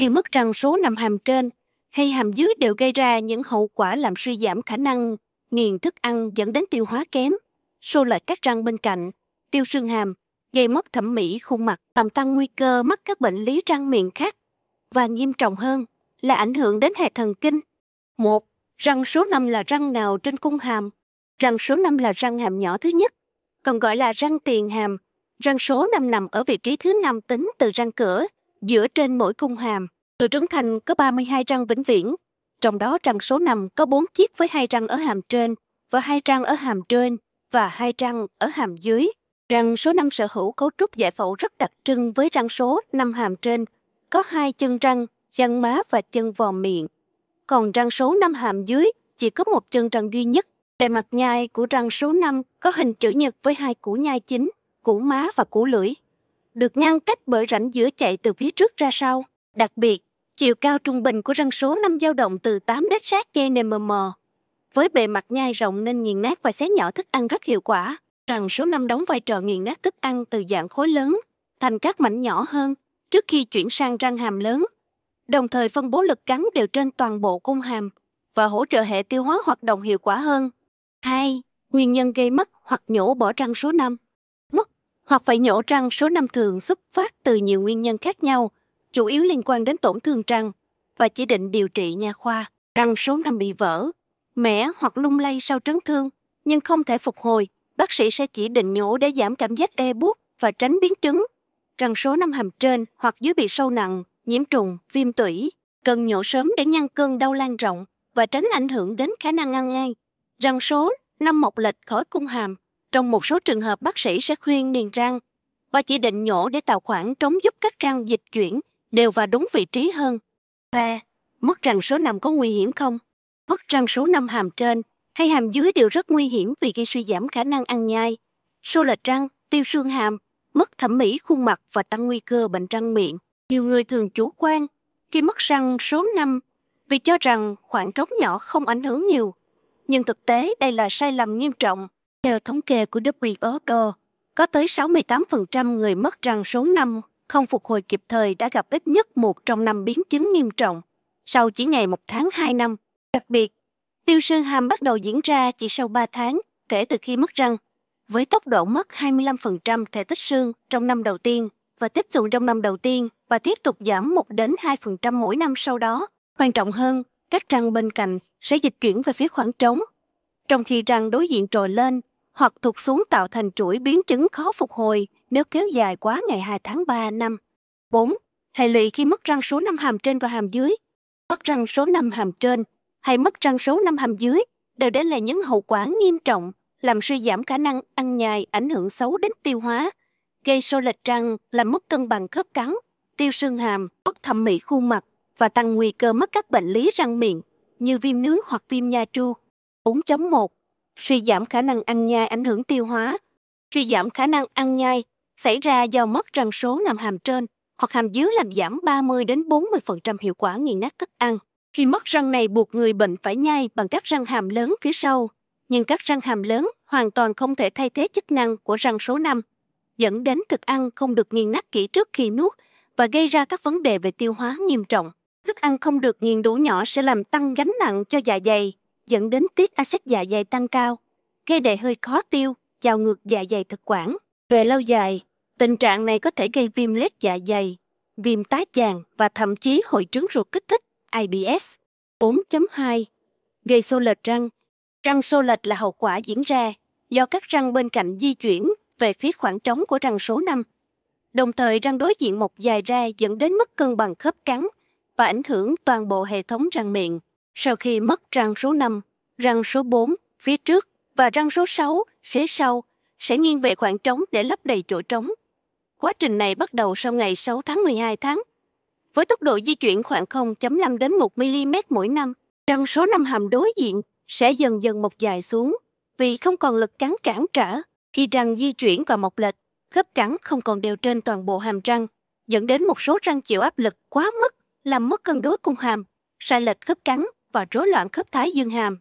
Khi mất răng số nằm hàm trên hay hàm dưới đều gây ra những hậu quả làm suy giảm khả năng nghiền thức ăn dẫn đến tiêu hóa kém, xô lệch các răng bên cạnh, tiêu xương hàm, gây mất thẩm mỹ khuôn mặt, làm tăng nguy cơ mắc các bệnh lý răng miệng khác và nghiêm trọng hơn là ảnh hưởng đến hệ thần kinh. 1. Răng số 5 là răng nào trên cung hàm? Răng số 5 là răng hàm nhỏ thứ nhất, còn gọi là răng tiền hàm. Răng số 5 nằm ở vị trí thứ 5 tính từ răng cửa, giữa trên mỗi cung hàm. Người trưởng thành có 32 răng vĩnh viễn, trong đó răng số 5 có 4 chiếc với 2 răng ở hàm trên và 2 răng ở hàm trên và 2 răng ở hàm dưới. Răng số 5 sở hữu cấu trúc giải phẫu rất đặc trưng với răng số 5 hàm trên, có 2 chân răng, chân má và chân vòm miệng. Còn răng số 5 hàm dưới chỉ có 1 chân răng duy nhất. Bề mặt nhai của răng số 5 có hình chữ nhật với 2 củ nhai chính, củ má và củ lưỡi, được ngăn cách bởi rãnh giữa chạy từ phía trước ra sau. Đặc biệt, chiều cao trung bình của răng số 5 dao động từ 8 đến sát cm. Với bề mặt nhai rộng nên nghiền nát và xé nhỏ thức ăn rất hiệu quả. Răng số 5 đóng vai trò nghiền nát thức ăn từ dạng khối lớn thành các mảnh nhỏ hơn trước khi chuyển sang răng hàm lớn, đồng thời phân bố lực cắn đều trên toàn bộ cung hàm và hỗ trợ hệ tiêu hóa hoạt động hiệu quả hơn. 2. Nguyên nhân gây mất hoặc nhổ bỏ răng số 5. Mất hoặc phải nhổ răng số 5 thường xuất phát từ nhiều nguyên nhân khác nhau, chủ yếu liên quan đến tổn thương răng và chỉ định điều trị nha khoa. Răng số 5 bị vỡ, mẻ hoặc lung lay sau chấn thương nhưng không thể phục hồi, bác sĩ sẽ chỉ định nhổ để giảm cảm giác ê buốt và tránh biến chứng. Răng số 5 hàm trên hoặc dưới bị sâu nặng, nhiễm trùng, viêm tủy, cần nhổ sớm để ngăn cơn đau lan rộng và tránh ảnh hưởng đến khả năng ăn ngay. Răng số 5 mọc lệch khỏi cung hàm. Trong một số trường hợp bác sĩ sẽ khuyên niềng răng và chỉ định nhổ để tạo khoảng trống giúp các răng dịch chuyển đều và đúng vị trí hơn. 3. Mất răng số 5 có nguy hiểm không? Mất răng số 5 hàm trên hay hàm dưới đều rất nguy hiểm vì gây suy giảm khả năng ăn nhai, xô lệch răng, tiêu xương hàm, mất thẩm mỹ khuôn mặt và tăng nguy cơ bệnh răng miệng. Nhiều người thường chủ quan khi mất răng số 5 vì cho rằng khoảng trống nhỏ không ảnh hưởng nhiều. Nhưng thực tế đây là sai lầm nghiêm trọng. Theo thống kê của WHO, có tới 68% người mất răng số 5 không phục hồi kịp thời đã gặp ít nhất một trong 5 biến chứng nghiêm trọng sau chỉ ngày 1 tháng 2 năm. Đặc biệt, tiêu xương hàm bắt đầu diễn ra chỉ sau 3 tháng kể từ khi mất răng, với tốc độ mất 25% thể tích xương trong năm đầu tiên và tiếp tục trong năm đầu tiên và tiếp tục giảm 1 đến 2% mỗi năm sau đó. Quan trọng hơn, các răng bên cạnh sẽ dịch chuyển về phía khoảng trống, trong khi răng đối diện trồi lên hoặc thụt xuống tạo thành chuỗi biến chứng khó phục hồi nếu kéo dài quá ngày 2 tháng 3 năm. 4. Hệ lụy khi mất răng số 5 hàm trên và hàm dưới. Mất răng số 5 hàm trên hay mất răng số 5 hàm dưới đều để lại những hậu quả nghiêm trọng, làm suy giảm khả năng ăn nhai, ảnh hưởng xấu đến tiêu hóa, gây xô lệch răng, làm mất cân bằng khớp cắn, tiêu xương hàm, mất thẩm mỹ khuôn mặt và tăng nguy cơ mắc các bệnh lý răng miệng như viêm nướu hoặc viêm nha chu. 4.1. Suy giảm khả năng ăn nhai ảnh hưởng tiêu hóa. Suy giảm khả năng ăn nhai xảy ra do mất răng số 5 hàm trên hoặc hàm dưới làm giảm 30 đến 40% hiệu quả nghiền nát thức ăn. Khi mất răng này buộc người bệnh phải nhai bằng các răng hàm lớn phía sau, nhưng các răng hàm lớn hoàn toàn không thể thay thế chức năng của răng số 5, dẫn đến thức ăn không được nghiền nát kỹ trước khi nuốt và gây ra các vấn đề về tiêu hóa nghiêm trọng. Thức ăn không được nghiền đủ nhỏ sẽ làm tăng gánh nặng cho dạ dày, dẫn đến tiết axit dạ dày tăng cao, gây đầy hơi khó tiêu, trào ngược dạ dày thực quản. Về lâu dài, tình trạng này có thể gây viêm loét dạ dày, viêm tá tràng và thậm chí hội chứng ruột kích thích IBS. 4.2. Gây xô lệch răng. Răng xô lệch là hậu quả diễn ra do các răng bên cạnh di chuyển về phía khoảng trống của răng số 5. Đồng thời răng đối diện mọc dài ra dẫn đến mất cân bằng khớp cắn và ảnh hưởng toàn bộ hệ thống răng miệng. Sau khi mất răng số 5, răng số 4 phía trước và răng số 6 phía sau sẽ nghiêng về khoảng trống để lấp đầy chỗ trống. Quá trình này bắt đầu sau ngày 6 tháng 12 tháng. Với tốc độ di chuyển khoảng 0.5 đến 1 mm mỗi năm, răng số 5 hàm đối diện sẽ dần dần mọc dài xuống vì không còn lực cắn cản trở. Khi răng di chuyển và mọc lệch, khớp cắn không còn đều trên toàn bộ hàm răng, dẫn đến một số răng chịu áp lực quá mức, làm mất cân đối cung hàm, sai lệch khớp cắn và rối loạn khớp thái dương hàm.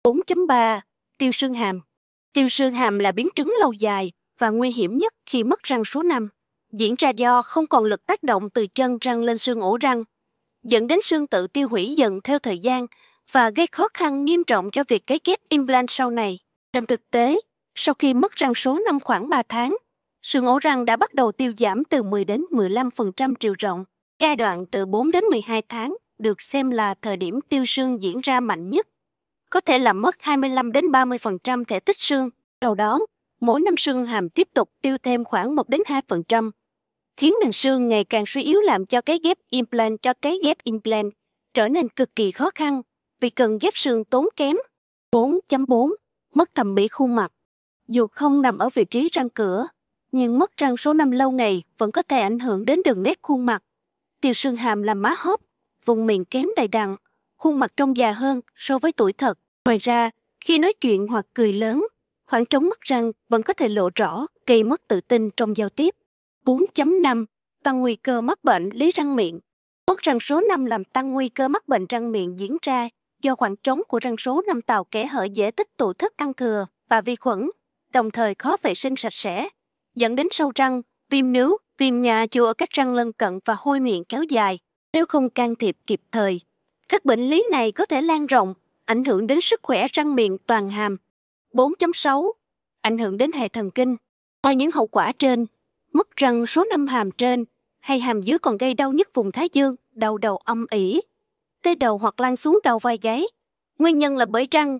4.3. Tiêu xương hàm. Tiêu xương hàm là biến chứng lâu dài và nguy hiểm nhất khi mất răng số 5. Diễn ra do không còn lực tác động từ chân răng lên xương ổ răng. dẫn đến xương tự tiêu hủy dần theo thời gian và gây khó khăn nghiêm trọng cho việc cấy ghép implant sau này. Trong thực tế, sau khi mất răng số 5 khoảng 3 tháng, xương ổ răng đã bắt đầu tiêu giảm từ 10 đến 15% chiều rộng. Giai đoạn từ 4 đến 12 tháng được xem là thời điểm tiêu xương diễn ra mạnh nhất, có thể làm mất 25 đến 30% thể tích xương. Sau đó, mỗi năm xương hàm tiếp tục tiêu thêm khoảng 1 đến 2%, khiến nền xương ngày càng suy yếu làm cho cấy ghép implant trở nên cực kỳ khó khăn vì cần ghép xương tốn kém. 4.4. Mất thẩm mỹ khuôn mặt. Dù không nằm ở vị trí răng cửa, nhưng mất răng số 5 lâu ngày vẫn có thể ảnh hưởng đến đường nét khuôn mặt. Tiêu xương hàm làm má hóp, vùng miệng kém đầy đặn, khuôn mặt trông già hơn so với tuổi thật. Ngoài ra, khi nói chuyện hoặc cười lớn, khoảng trống mất răng vẫn có thể lộ rõ, gây mất tự tin trong giao tiếp. 4.5. Tăng nguy cơ mắc bệnh lý răng miệng. Mất răng số 5 làm tăng nguy cơ mắc bệnh răng miệng diễn ra do khoảng trống của răng số 5 tạo kẽ hở dễ tích tụ thức ăn thừa và vi khuẩn, đồng thời khó vệ sinh sạch sẽ, dẫn đến sâu răng, viêm nướu, viêm nhà chua ở các răng lân cận và hôi miệng kéo dài. Nếu không can thiệp kịp thời, các bệnh lý này có thể lan rộng, ảnh hưởng đến sức khỏe răng miệng toàn hàm. 4.6. Ảnh hưởng đến hệ thần kinh. Ngoài những hậu quả trên, mất răng số 5 hàm trên hay hàm dưới còn gây đau nhức vùng thái dương, đau đầu âm ỉ, tê đầu hoặc lan xuống đầu vai gáy. Nguyên nhân là bởi răng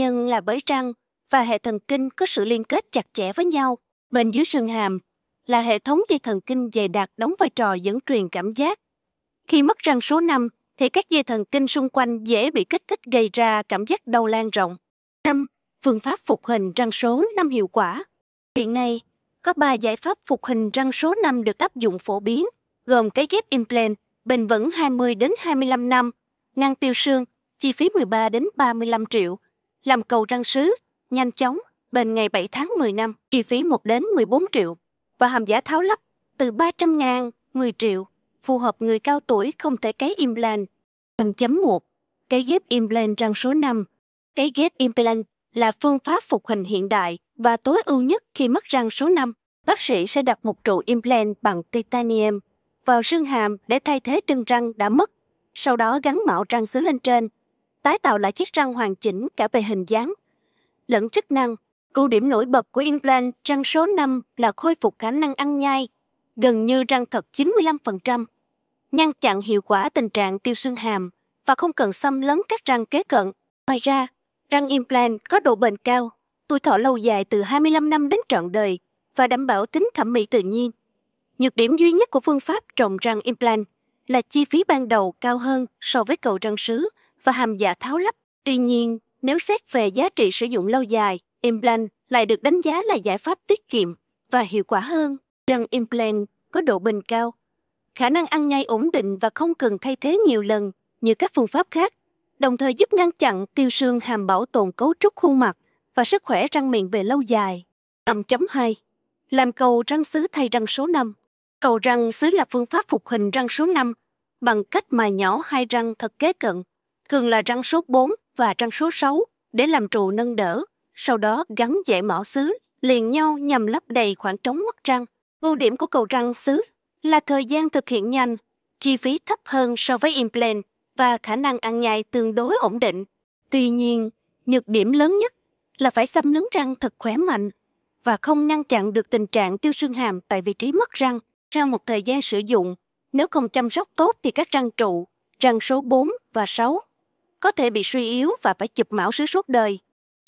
và hệ thần kinh có sự liên kết chặt chẽ với nhau. Bên dưới xương hàm là hệ thống dây thần kinh dày đặc đóng vai trò dẫn truyền cảm giác. Khi mất răng số 5 thì các dây thần kinh xung quanh dễ bị kích thích gây ra cảm giác đau lan rộng. 5. Phương pháp phục hình răng số 5 hiệu quả. Hiện nay, có 3 giải pháp phục hình răng số 5 được áp dụng phổ biến, gồm cấy ghép implant, bền vững 20 đến 25 năm, ngăn tiêu xương, chi phí 13 đến 35 triệu, làm cầu răng sứ, nhanh chóng, bền ngày 7 tháng 10 năm, chi phí 1 đến 14 triệu, và hàm giả tháo lắp từ 300.000, 10 triệu, phù hợp người cao tuổi không thể cấy implant. Phần chấm 1. Cấy ghép implant răng số 5. Cấy ghép implant là phương pháp phục hình hiện đại và tối ưu nhất khi mất răng số 5. Bác sĩ sẽ đặt một trụ implant bằng titanium vào xương hàm để thay thế chân răng đã mất, sau đó gắn mạo răng sứ lên trên, tái tạo lại chiếc răng hoàn chỉnh cả về hình dáng lẫn chức năng. Ưu điểm nổi bật của implant răng số 5 là khôi phục khả năng ăn nhai, gần như răng thật 95%, ngăn chặn hiệu quả tình trạng tiêu xương hàm và không cần xâm lấn các răng kế cận. Ngoài ra, răng implant có độ bền cao, tuổi thọ lâu dài từ 25 năm đến trọn đời và đảm bảo tính thẩm mỹ tự nhiên. Nhược điểm duy nhất của phương pháp trồng răng implant là chi phí ban đầu cao hơn so với cầu răng sứ và hàm giả tháo lắp. Tuy nhiên, nếu xét về giá trị sử dụng lâu dài, implant lại được đánh giá là giải pháp tiết kiệm và hiệu quả hơn. Răng implant có độ bền cao, khả năng ăn nhai ổn định và không cần thay thế nhiều lần như các phương pháp khác, đồng thời giúp ngăn chặn tiêu xương hàm, bảo tồn cấu trúc khuôn mặt và sức khỏe răng miệng về lâu dài. 5.2. Làm cầu răng sứ thay răng số 5. Cầu răng sứ là phương pháp phục hình răng số 5 bằng cách mài nhỏ hai răng thật kế cận, thường là răng số 4 và răng số 6, để làm trụ nâng đỡ, sau đó gắn dãy mão sứ liền nhau nhằm lấp đầy khoảng trống mất răng. Ưu điểm của cầu răng sứ là thời gian thực hiện nhanh, chi phí thấp hơn so với implant và khả năng ăn nhai tương đối ổn định. Tuy nhiên, nhược điểm lớn nhất là phải xăm nướn răng thật khỏe mạnh và không ngăn chặn được tình trạng tiêu xương hàm tại vị trí mất răng. Sau một thời gian sử dụng, nếu không chăm sóc tốt thì các răng trụ, răng số 4 và 6 có thể bị suy yếu và phải chụp mão sứ suốt đời.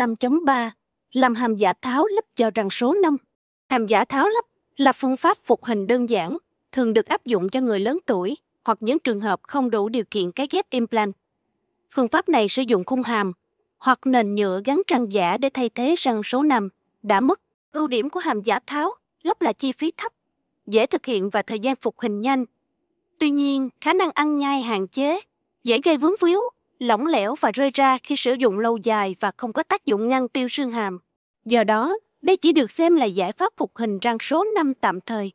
5.3. Làm hàm giả tháo lắp cho răng số 5. Hàm giả tháo lắp là phương pháp phục hình đơn giản, thường được áp dụng cho người lớn tuổi hoặc những trường hợp không đủ điều kiện cấy ghép implant. Phương pháp này sử dụng khung hàm hoặc nền nhựa gắn răng giả để thay thế răng số 5 đã mất. Ưu điểm của hàm giả tháo lắp là chi phí thấp, dễ thực hiện và thời gian phục hình nhanh. Tuy nhiên, khả năng ăn nhai hạn chế, dễ gây vướng víu, lỏng lẻo và rơi ra khi sử dụng lâu dài và không có tác dụng ngăn tiêu xương hàm. Do đó, đây chỉ được xem là giải pháp phục hình răng số 5 tạm thời.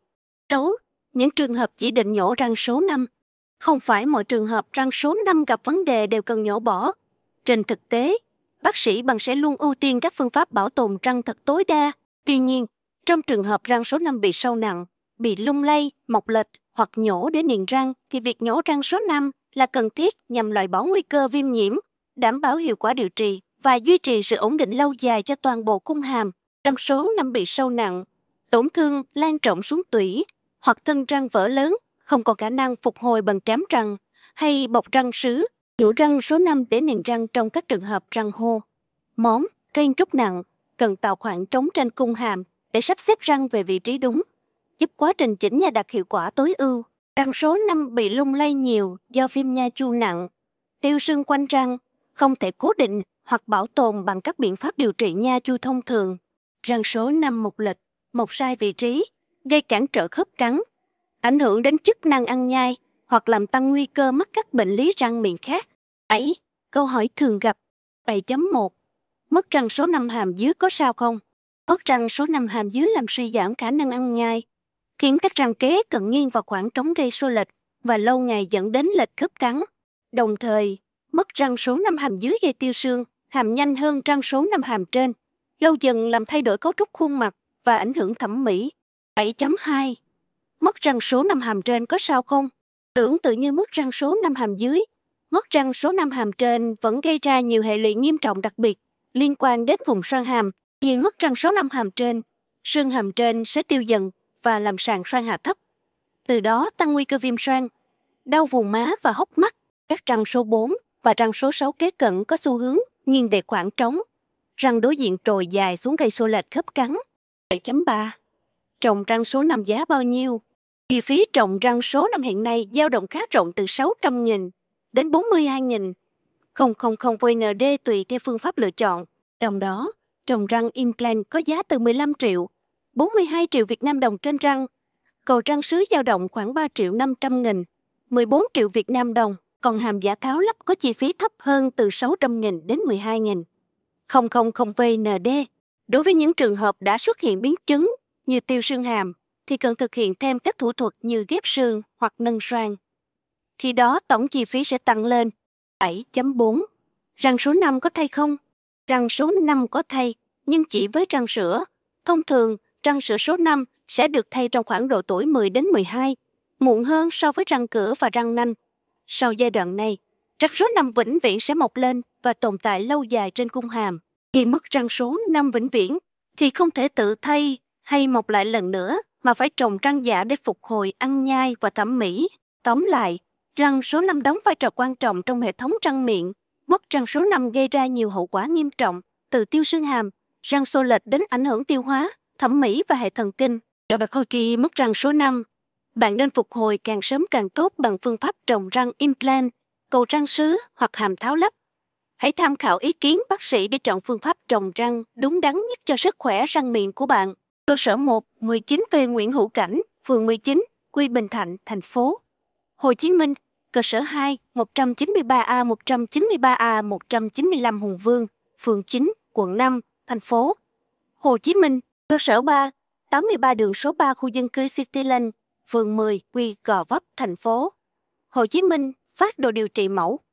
Những trường hợp chỉ định nhổ răng số 5. Không phải mọi trường hợp răng số 5 gặp vấn đề đều cần nhổ bỏ. Trên thực tế, bác sĩ sẽ luôn ưu tiên các phương pháp bảo tồn răng thật tối đa. Tuy nhiên, trong trường hợp răng số 5 bị sâu nặng, bị lung lay, mọc lệch hoặc nhổ để niềng răng, thì việc nhổ răng số 5 là cần thiết nhằm loại bỏ nguy cơ viêm nhiễm, đảm bảo hiệu quả điều trị và duy trì sự ổn định lâu dài cho toàn bộ cung hàm. Trong số năm bị sâu nặng, tổn thương lan rộng xuống tủy hoặc thân răng vỡ lớn, không còn khả năng phục hồi bằng trám răng hay bọc răng sứ, nhổ răng số 5 để niềng răng trong các trường hợp răng hô, móm, cây trúc nặng, cần tạo khoảng trống trên cung hàm để sắp xếp răng về vị trí đúng, giúp quá trình chỉnh nha đạt hiệu quả tối ưu. Răng số 5 bị lung lay nhiều do viêm nha chu nặng, tiêu sưng quanh răng, không thể cố định hoặc bảo tồn bằng các biện pháp điều trị nha chu thông thường. Răng số 5 mục lệch, mọc sai vị trí, gây cản trở khớp cắn, ảnh hưởng đến chức năng ăn nhai hoặc làm tăng nguy cơ mắc các bệnh lý răng miệng khác. 7. Câu hỏi thường gặp. 7.1. Mất răng số 5 hàm dưới có sao không? Mất răng số 5 hàm dưới làm suy giảm khả năng ăn nhai, khiến các răng kế cận nghiêng vào khoảng trống gây xô lệch và lâu ngày dẫn đến lệch khớp cắn. Đồng thời, mất răng số 5 hàm dưới gây tiêu xương, hàm nhanh hơn răng số 5 hàm trên, lâu dần làm thay đổi cấu trúc khuôn mặt và ảnh hưởng thẩm mỹ. 7.2. Mất răng số 5 hàm trên có sao không? Tưởng tự như mất răng số 5 hàm dưới, mất răng số 5 hàm trên vẫn gây ra nhiều hệ lụy nghiêm trọng đặc biệt liên quan đến vùng xoang hàm. Khi mất răng số 5 hàm trên, xương hàm trên sẽ tiêu dần và làm sàn xoang hạ thấp. Từ đó tăng nguy cơ viêm xoang, đau vùng má và hốc mắt. Các răng số 4 và răng số 6 kế cận có xu hướng nghiêng về khoảng trống. Răng đối diện trồi dài xuống gây xô lệch khớp cắn. 7.3. Trồng răng số 5 giá bao nhiêu? Chi phí trồng răng số 5 hiện nay dao động khá rộng từ 600.000 đến 42.000 VND tùy theo phương pháp lựa chọn. Trong đó, trồng răng implant có giá từ 15 triệu, 42 triệu Việt Nam đồng trên răng. Cầu răng sứ dao động khoảng 3 triệu 500.000, 14 triệu Việt Nam đồng. Còn hàm giả tháo lắp có chi phí thấp hơn từ 600.000 đến 12.000 VND. Đối với những trường hợp đã xuất hiện biến chứng như tiêu xương hàm, thì cần thực hiện thêm các thủ thuật như ghép xương hoặc nâng xoang. Khi đó tổng chi phí sẽ tăng lên. 7.4. Răng số 5 có thay không? Răng số 5 có thay, nhưng chỉ với răng sữa. Thông thường, răng sữa số 5 sẽ được thay trong khoảng độ tuổi 10 đến 12, muộn hơn so với răng cửa và răng nanh. Sau giai đoạn này, răng số 5 vĩnh viễn sẽ mọc lên và tồn tại lâu dài trên cung hàm. Khi mất răng số 5 vĩnh viễn, thì không thể tự thay hay mọc lại lần nữa, mà phải trồng răng giả để phục hồi ăn nhai và thẩm mỹ. Tóm lại, răng số 5 đóng vai trò quan trọng trong hệ thống răng miệng. Mất răng số 5 gây ra nhiều hậu quả nghiêm trọng, từ tiêu xương hàm, răng xô lệch đến ảnh hưởng tiêu hóa, thẩm mỹ và hệ thần kinh. Cho bác hồi kỳ mất răng số 5, bạn nên phục hồi càng sớm càng tốt bằng phương pháp trồng răng implant, cầu răng sứ hoặc hàm tháo lắp. Hãy tham khảo ý kiến bác sĩ để chọn phương pháp trồng răng đúng đắn nhất cho sức khỏe răng miệng của bạn. Cơ sở 1, 19V Nguyễn Hữu Cảnh, phường 19, Quy Bình Thạnh, thành phố Hồ Chí Minh. Cơ sở 2, 193A, 193A, 195 Hùng Vương, phường 9, quận 5, thành phố Hồ Chí Minh. Cơ sở 3, 83 đường số 3 khu dân cư Cityland, phường 10, Quy Gò Vấp, thành phố Hồ Chí Minh. Phát đồ điều trị mẫu.